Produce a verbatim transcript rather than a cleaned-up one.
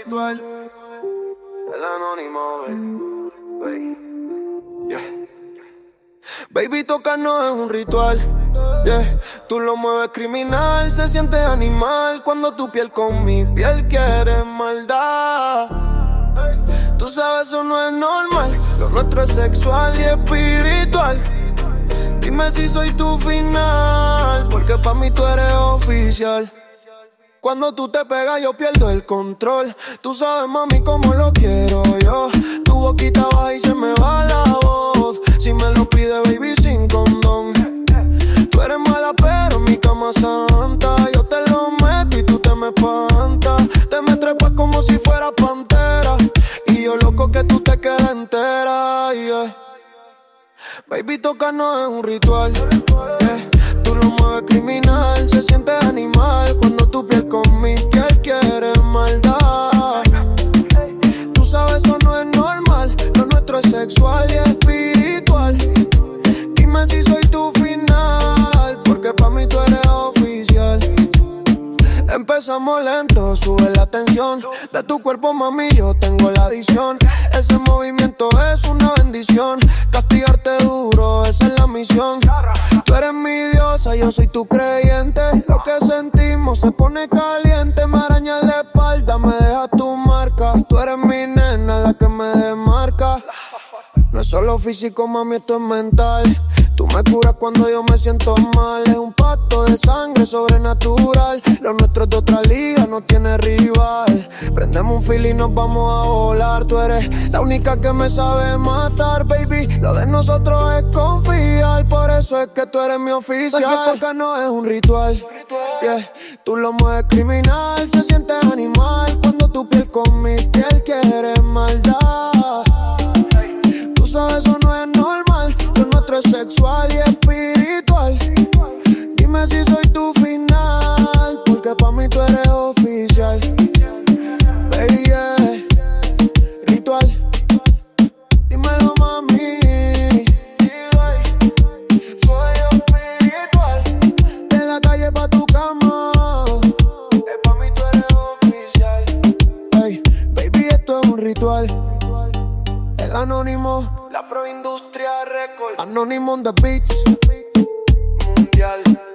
ritual. El anónimo, baby. Yeah. Baby, tocarnos es un ritual. Yeah. Tú lo mueves criminal, se siente animal cuando tu piel con mi piel quiere maldad. Tú sabes, eso no es normal. Lo nuestro es sexual y espiritual. Dime si soy tu final, porque pa' mí tú eres oficial. Cuando tú te pegas yo pierdo el control. Tú sabes, mami, cómo lo quiero yo. Tu boquita baja y se me va la voz. Si me lo pide, baby, sin condón. Tú eres mala, pero mi cama santa. Yo te lo meto y tú te me espantas. Te me trepas como si fuera pantera. Y yo loco que tú te quedes entera, yeah. Baby, tocarnos es un ritual, yeah. Tú lo mueves criminal, se siente animal cuando tu piel con mi piel quiere maldad. Tú sabes, eso no es normal. Lo nuestro es sexual y espiritual. Dime si soy tu final, porque pa' mí tú eres oficial. Empezamos lento, sube la tensión. De tu cuerpo, mami, yo tengo la adicción. Ese movimiento es una bendición. Castigarte duro, esa es la misión. Tú eres mi diosa, yo soy tu creyente. Lo que sentimos se pone caliente. Me araña la espalda, me deja tu marca. Tú eres mi nena, la que me demarca. No es solo físico, mami, esto es mental. Tú me curas cuando yo me siento mal. Es un pacto de sangre sobrenatural. Lo nuestro es de otra liga, no tiene rival. Prendemos un fil y nos vamos a volar. Tú eres la única que me sabe matar, baby. Lo de nosotros es confiar. Por eso es que tú eres mi oficial. Porque no es un ritual, yeah. Tú lo mueves criminal, se siente animal cuando tu piel con mi piel quiere maldad. Tú sabes, eso no es normal. Lo nuestro es sexual y espiritual. Dime si soy tu final, porque pa' mí tú eres oficial. Baby, yeah. Ritual. Dímelo, mami. Soy espiritual. De la calle pa' tu cama. Que pa' mí tú eres oficial. Hey, baby, esto es un ritual. El anónimo, la Proindustria Record. Anónimo on the beats. Mundial.